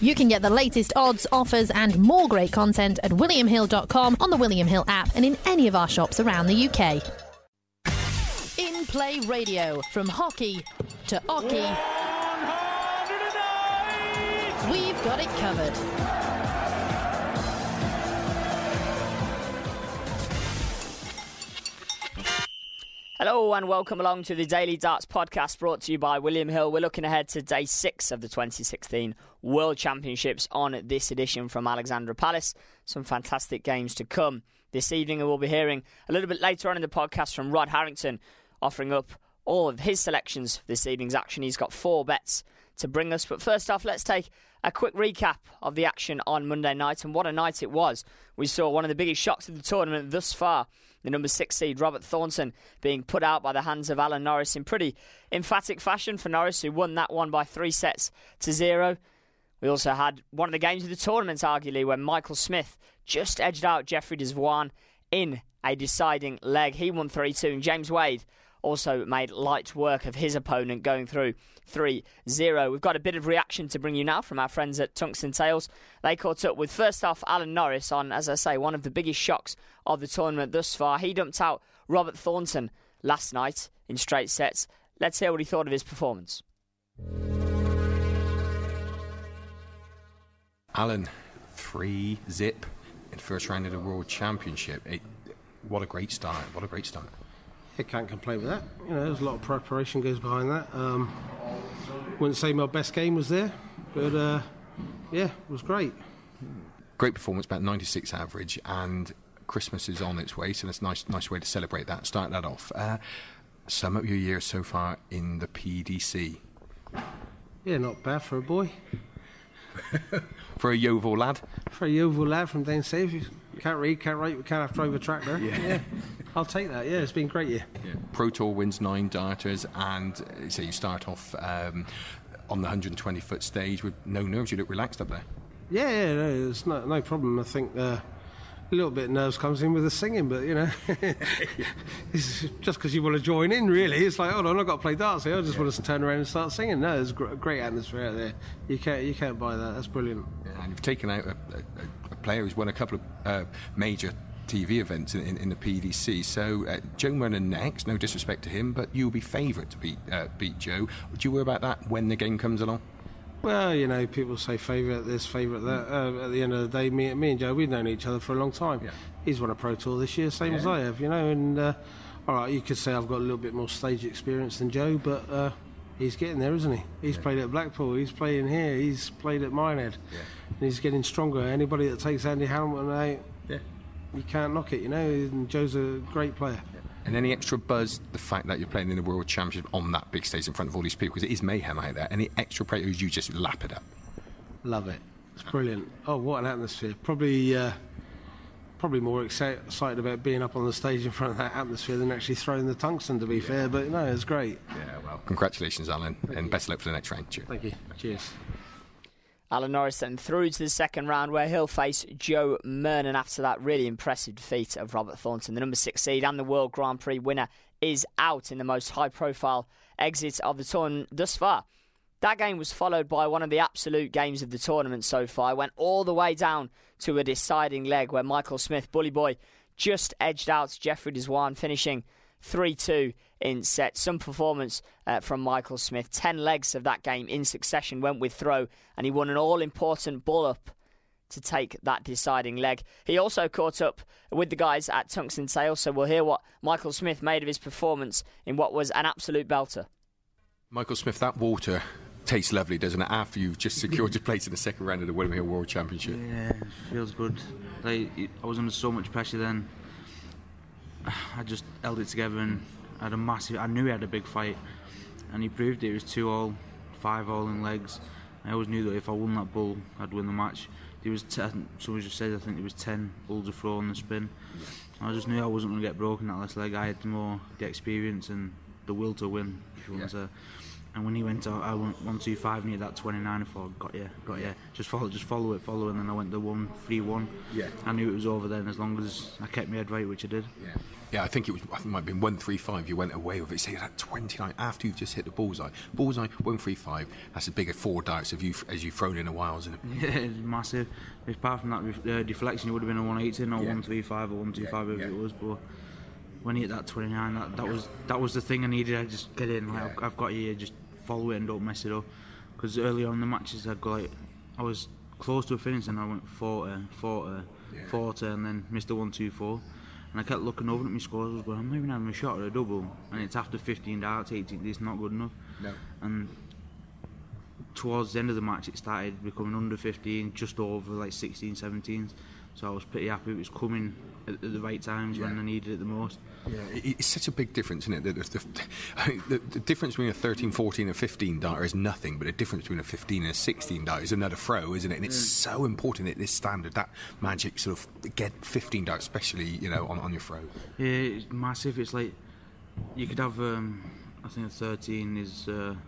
You can get the latest odds, offers and more great content at williamhill.com, on the William Hill app and in any of our shops around the UK. In Play Radio, from hockey to hockey, we've got it covered. Hello and welcome along to the Daily Darts podcast, brought to you by William Hill. We're looking ahead to day 6 of the 2016 World Championships on this edition from Alexandra Palace. Some fantastic games to come this evening, and we'll be hearing a little bit later on in the podcast from Rod Harrington, offering up all of his selections for this evening's action. He's got 4 bets to bring us. But first off, let's take a quick recap of the action on Monday night, and what a night it was. We saw one of the biggest shocks of the tournament thus far, the number 6 seed Robert Thornton being put out by the hands of Alan Norris in pretty emphatic fashion for Norris, who won that one by 3-0. We also had one of the games of the tournament, arguably, when Michael Smith just edged out Jeffrey Desvouin in a deciding leg. He won 3-2, and James Wade also made light work of his opponent, going through 3-0. We've got a bit of reaction to bring you now from our friends at Tungsten Tales. They caught up with, first off, Alan Norris on, as I say, one of the biggest shocks of the tournament thus far. He dumped out Robert Thornton last night in straight sets. Let's hear what he thought of his performance. Alan, 3-zip in the first round of the World Championship. What a great start. What a great start. I can't complain with that. You know, there's a lot of preparation goes behind that. Wouldn't say my best game was there, but yeah, it was great. Great performance, about 96 average, and Christmas is on its way, so that's a nice way to celebrate that. Start that off. Sum up your year so far in the PDC. Yeah, not bad for a boy. For a Yeovil lad? For a Yeovil lad from down south. Can't read, can't write, but can't have to drive a tractor. Yeah. I'll take that. Yeah, it's been a great year. Yeah. Pro Tour wins 9 darters, and so you start off on the 120-foot stage with no nerves. You look relaxed up there. Yeah, no, it's no problem. I think a little bit of nerves comes in with the singing, but you know, it's just because you want to join in. Really, it's like, hold on, I've got to play darts here. I just want to turn around and start singing. No, there's a great atmosphere out there. You can't buy that. That's brilliant. Yeah, and you've taken out a player who's won a couple of major TV events in the PDC. So Joe Murnan next. No disrespect to him, but you'll be favourite to beat Joe. Do you worry about that when the game comes along? Well, you know, people say favourite this, favourite that. At the end of the day, me and Joe, we've known each other for a long time. Yeah. He's won a Pro Tour this year, same as I have, you know. And all right, you could say I've got a little bit more stage experience than Joe, but he's getting there, isn't he? He's played at Blackpool, he's playing here, he's played at Minehead, and he's getting stronger. Anybody that takes Andy Hamilton out, you can't knock it, you know. And Joe's a great player. And any extra buzz, the fact that you're playing in the World Championship on that big stage in front of all these people, because it is mayhem out there. Any extra players, you just lap it up? Love it. It's brilliant. Oh, what an atmosphere. Probably more excited about being up on the stage in front of that atmosphere than actually throwing the tungsten, to be fair. But no, it's great. Yeah, well, congratulations, Alan, and best of luck for the next round. Cheers. Thank you. Cheers. Alan Norris then through to the second round, where he'll face Joe Murnan after that really impressive defeat of Robert Thornton. The number 6 seed and the World Grand Prix winner is out in the most high-profile exit of the tournament thus far. That game was followed by one of the absolute games of the tournament so far. It went all the way down to a deciding leg where Michael Smith, Bully Boy, just edged out Jeffrey Desvouin, finishing 3-2 in set. Some performance from Michael Smith. 10 legs of that game in succession went with throw, and he won an all-important ball-up to take that deciding leg. He also caught up with the guys at Tungsten Tales, so we'll hear what Michael Smith made of his performance in what was an absolute belter. Michael Smith, that water tastes lovely, doesn't it, after you've just secured your place in the second round of the William Hill World Championship? Yeah, it feels good. I was under so much pressure then. I just held it together and had I knew he had a big fight, and he proved it. It was 2-all, 5-all in legs. I always knew that if I won that bull, I'd win the match. There was someone just said, I think there was 10 bulls of throw on the spin. I just knew I wasn't going to get broken that last leg. I had the experience and the will to win, if you want to say. And when he went out, I went 1-2-5 and he had that 29. I thought, got you. Just follow it. And then I went to 1-3-1. Yeah. I knew it was over then, as long as I kept my head right, which I did. Yeah. Yeah, I think it might have been 135. You went away with it. Say that 29 after you've just hit the bullseye. Bullseye 135. That's as big as 4 darts as you've thrown in a while, isn't it? Yeah, it's massive. If apart from that deflection, it would have been a 180, not 135 or 125 if it was. But when he hit that 29, that was the thing I needed. I just get in. Like, I've got here, just follow it and don't mess it up. Because earlier on in the matches, I was close to a finish and I went 40, and then missed the 124. And I kept looking over at my scores. I was going, I'm not even having a shot at a double, and it's after 15 darts, 18. It's not good enough. No. And towards the end of the match, it started becoming under 15, just over like 16, 17s. So I was pretty happy it was coming at the right times when I needed it the most. Yeah, it's such a big difference, isn't it? The difference between a 13, 14 and 15 darter is nothing, but the difference between a 15 and a 16 darter is another throw, isn't it? And it's so important at this standard, that magic sort of get 15 darts, especially, on your throw. Yeah, it's massive. It's like you could have, I think a 13 is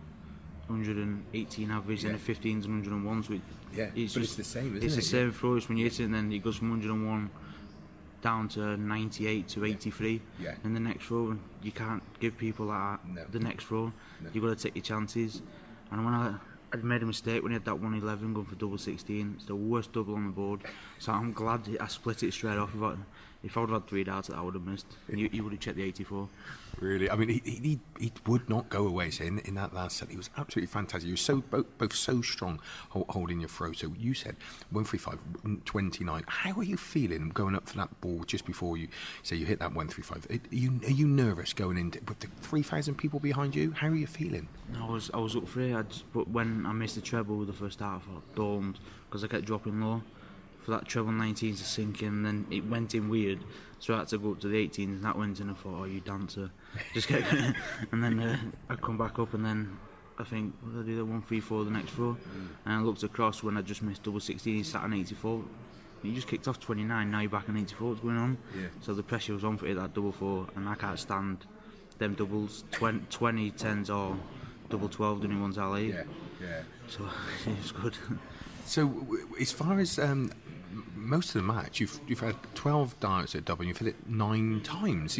118 average and a 15 is 101. So it's the same, isn't it? It's the same throw. It's when you hit it and then it goes from 101 down to 98 to 83 in the next throw. You can't give people the next throw. You've got to take your chances. And when I'd made a mistake when he had that 111 going for double 16. It's the worst double on the board. So I'm glad I split it straight off. If I would have had 3 darts, I would have missed. And you would have checked the 84. Really? I mean, he would not go away. So in that last set, he was absolutely fantastic. He was both so strong holding your throw. So you said 135, 29. How are you feeling going up for that ball just before you say you hit that 135? Are you nervous going in with the 3,000 people behind you? How are you feeling? I was up for it. But when I missed the treble with the first dart, I thought domed because I kept dropping low. For that treble 19 to sink in, and then it went in weird, so I had to go up to the 18s, and that went in. I thought, oh, you dancer, just get and then I come back up, and then I think, what did I do, the 134 the next throw, and I looked across when I just missed double 16, he sat on 84. You just kicked off 29, now you're back on 84, what's going on? So the pressure was on for it, that double 4, and I can't stand them doubles, 20 10s or double 12 doing one's alley. So it was good. So as far as most of the match, you've had 12 darts at double, and you've hit it 9 times.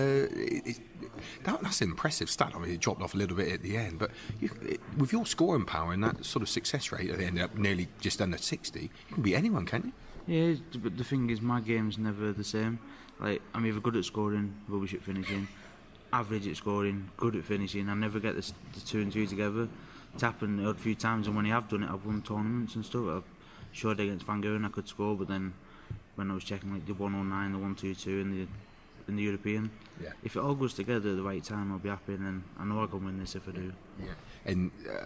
That's an impressive stat. I mean, it dropped off a little bit at the end, but with your scoring power and that sort of success rate, they ended up nearly just under 60. You can beat anyone, can't you? Yeah, but the thing is, my game's never the same. Like, I'm either good at scoring, rubbish at finishing, average at scoring, good at finishing. I never get the 2 and 2 together. It's happened a few times, and when I have done it, I've won tournaments and stuff. I've showed against Van Gogh I could score, but then when I was checking like the 109, the 122 in the European, if it all goes together at the right time, I'll be happy, and then I know I can win this if I do. And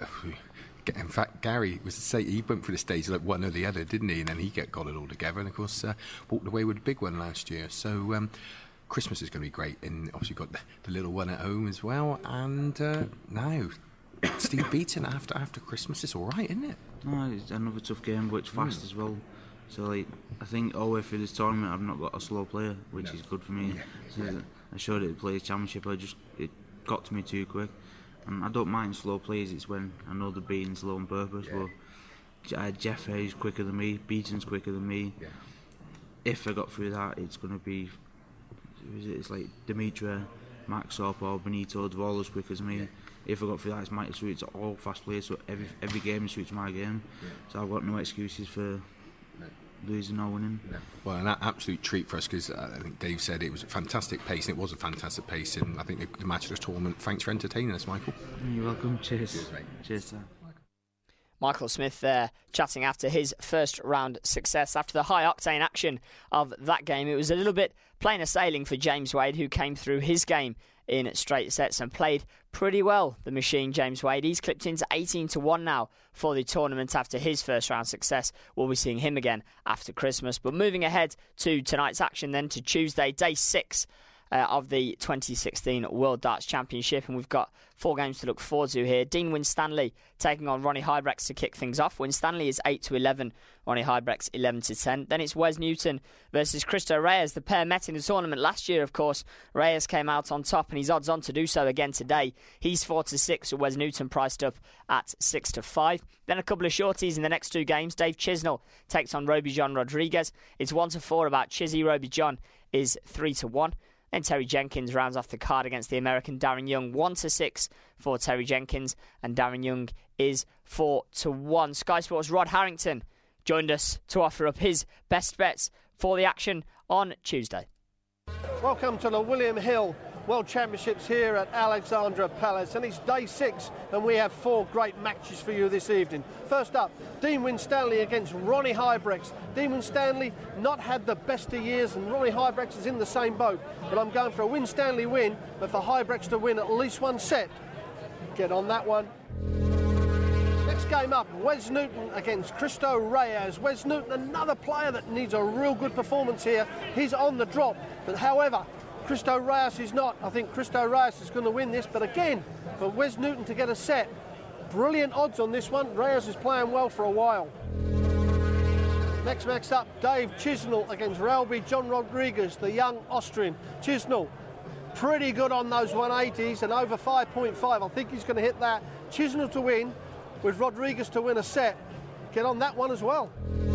in fact, Gary was to say he went through the stage like one or the other, didn't he? And then he got it all together, and of course walked away with a big one last year. So Christmas is going to be great, and obviously you've got the little one at home as well. And now Steve Beaton after Christmas, it's all right, isn't it? No, it's another tough game, but it's fast as well. So like, I think all the way through this tournament, I've not got a slow player, which is good for me. I showed it at the Players Championship. It got to me too quick, and I don't mind slow plays. It's when I know they're being slow on purpose. But Jeff Hayes quicker than me, Beaton's quicker than me. If I got through that, it's going to be. It's like Dimitra, Max Sorpo, Benito, they're all as quick as me. If I got through that, it's Mike Suits, all fast players, so every game suits my game. So I've got no excuses for losing or winning. Well, an absolute treat for us, because I think Dave said it was a fantastic pace, and it was a fantastic pace, and I think the match of the tournament. Thanks for entertaining us, Michael. You're welcome. Cheers. Cheers, sir. Michael Smith there chatting after his first round success. After the high octane action of that game, it was a little bit plainer sailing for James Wade, who came through his game in straight sets and played pretty well. The machine, James Wade, he's clipped into 18-1 now for the tournament after his first round success. We'll be seeing him again after Christmas. But moving ahead to tonight's action then, to Tuesday, day 6 of the 2016 World Darts Championship, and we've got 4 games to look forward to here. Dean Winstanley taking on Ronnie Huybrechts to kick things off. Winstanley is 8-11, Ronnie Huybrechts 11-10. Then it's Wes Newton versus Cristo Reyes. The pair met in the tournament last year, of course. Reyes came out on top, and he's odds on to do so again today. He's 4-6, with Wes Newton priced up at 6-5. Then a couple of shorties in the next 2 games. Dave Chisnell takes on Roby John Rodriguez. It's 1-4 about Chizzy. Roby John is 3-1. Then Terry Jenkins rounds off the card against the American Darren Young, 1-6 for Terry Jenkins, and Darren Young is 4-1. Sky Sports' Rod Harrington joined us to offer up his best bets for the action on Tuesday. Welcome to the William Hill World Championships here at Alexandra Palace, and it's day 6 and we have 4 great matches for you this evening. First up, Dean Winstanley against Ronnie Huybrechts. Dean Winstanley not had the best of years and Ronnie Huybrechts is in the same boat, but I'm going for a Winstanley win, but for Huybrechts to win at least one set. Get on that one. Next game up, Wes Newton against Cristo Reyes. Wes Newton, another player that needs a real good performance here. He's on the drop, but however, Cristo Reyes is not. I think Cristo Reyes is going to win this, but again, for Wes Newton to get a set, brilliant odds on this one. Reyes is playing well for a while. Next match up, Dave Chisnell against Ralby John Rodriguez, the young Austrian. Chisnell, pretty good on those 180s and over 5.5. I think he's going to hit that. Chisnell to win, with Rodriguez to win a set. Get on that one as well.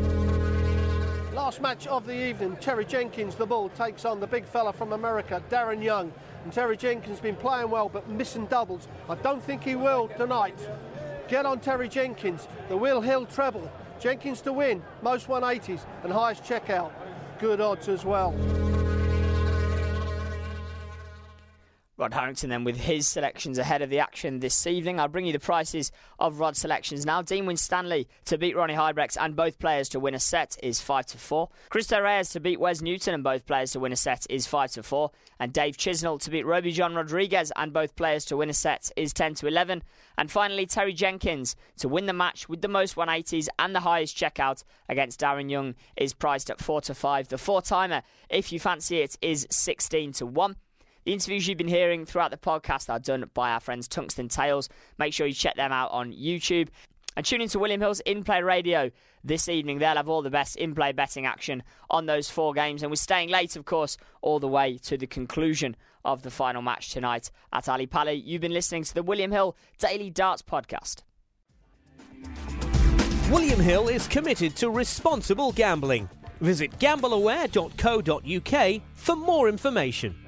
Last match of the evening, Terry Jenkins, the bull, takes on the big fella from America, Darren Young. And Terry Jenkins has been playing well but missing doubles. I don't think he will tonight. Get on Terry Jenkins, the Will Hill treble. Jenkins to win, most 180s and highest checkout. Good odds as well. Rod Harrington then with his selections ahead of the action this evening. I'll bring you the prices of Rod's selections now. Dean Winstanley to beat Ronnie Huybrechts and both players to win a set is 5-4. Cristo Reyes to beat Wes Newton and both players to win a set is 5-4. And Dave Chisnell to beat Ralby John Rodriguez and both players to win a set is 10-11. And finally, Terry Jenkins to win the match with the most 180s and the highest checkout against Darren Young is priced at 4-5. The 4-timer, if you fancy it, is 16-1. The interviews you've been hearing throughout the podcast are done by our friends Tungsten Tales. Make sure you check them out on YouTube. And tune into William Hill's In-Play Radio this evening. They'll have all the best in-play betting action on those 4 games. And we're staying late, of course, all the way to the conclusion of the final match tonight at Ali Pali. You've been listening to the William Hill Daily Darts Podcast. William Hill is committed to responsible gambling. Visit gambleaware.co.uk for more information.